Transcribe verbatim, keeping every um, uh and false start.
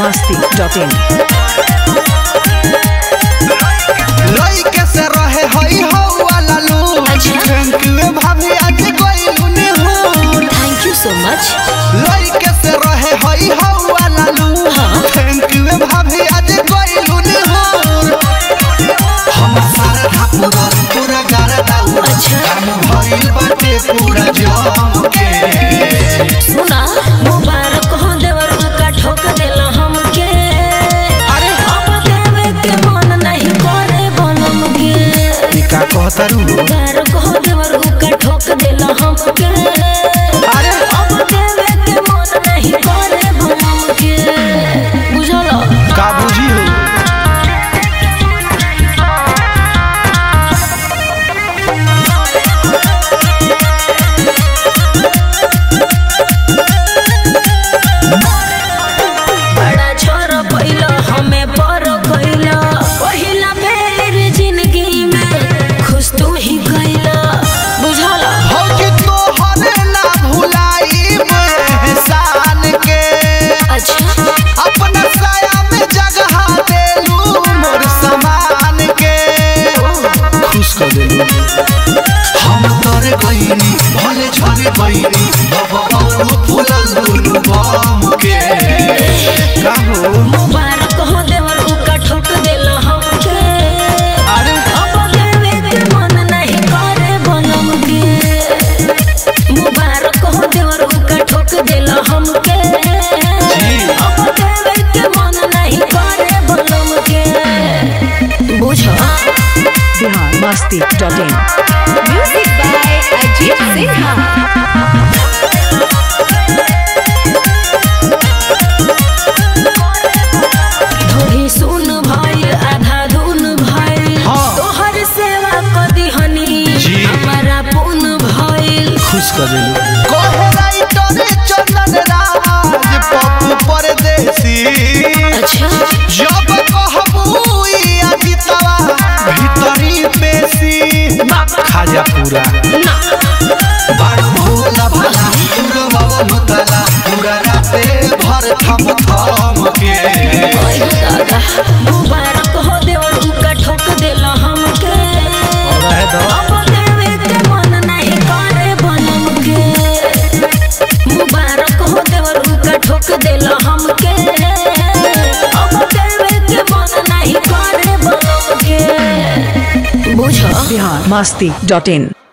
मस्ती dot इन। लइके से रहे हई हो वाला लू। थैंक यू भाभी आज गइलू ने हो। Thank you so much. लइके से रहे हई हो वाला लू। थैंक यू भाभी आज गइलू ने हो। हम सारा ठाकुर पूरा गारदा अच्छा हम भइल बाटे पूरा जम के। सुना मुबारक हो देवर का ठोक देला हमके। अरे अब देवे के मन नहीं करे बनम के। ई का कहतारू मुबारक हो देवर का ठोक देला हमके। अरे अब देवे के मन नहीं करे बनम के। बुझलो का बुझी हो बड़ा छोरा पहिला हमें पर पहिला पहिला बेर जिंदगी में खुश तू ही गइला। बुझला हो कि तोहरे ना भुलाई एहसान के। अच्छा अपना साया में जगह देलू मोर समान के। खुश कर देलू हम तोरे गइनी भले झरे गइनी बाबा फूलल दुनु बम के। का हो मुबारक हो देवर का ठोक देला हमके। अरे अब देवे के मन नहीं करे बनम के। मुबारक हो देवर का ठोक देला हमके। अब देवे के मन नहीं करे बनम के। बुझो Bihar Masti dot in. Music by Ajit Sinha. थोड़ी सुन भाई आधा धुन भाई तोहर सेवा कदी हनी हमारा पुन भइल। खुश कर देलू कोहराई तोरे चंदन राज पप्पू परदेसी। अच्छा जब कहबू ई अदितवा भीतरी पेशी खाजा पूरा ना बार भोला भला पूरा बाबा मतला पूरा राते भर थम थम के। ओए दादा मुबारक हो देवर का ठोक देला हमके। रहे दो अब देवे के मन नहीं करे बनम के। मुबारक हो देवर का ठोक देला हमके। अब देवे के मन नहीं करे बनम के। बुझो बिहार मस्ती डॉट इन।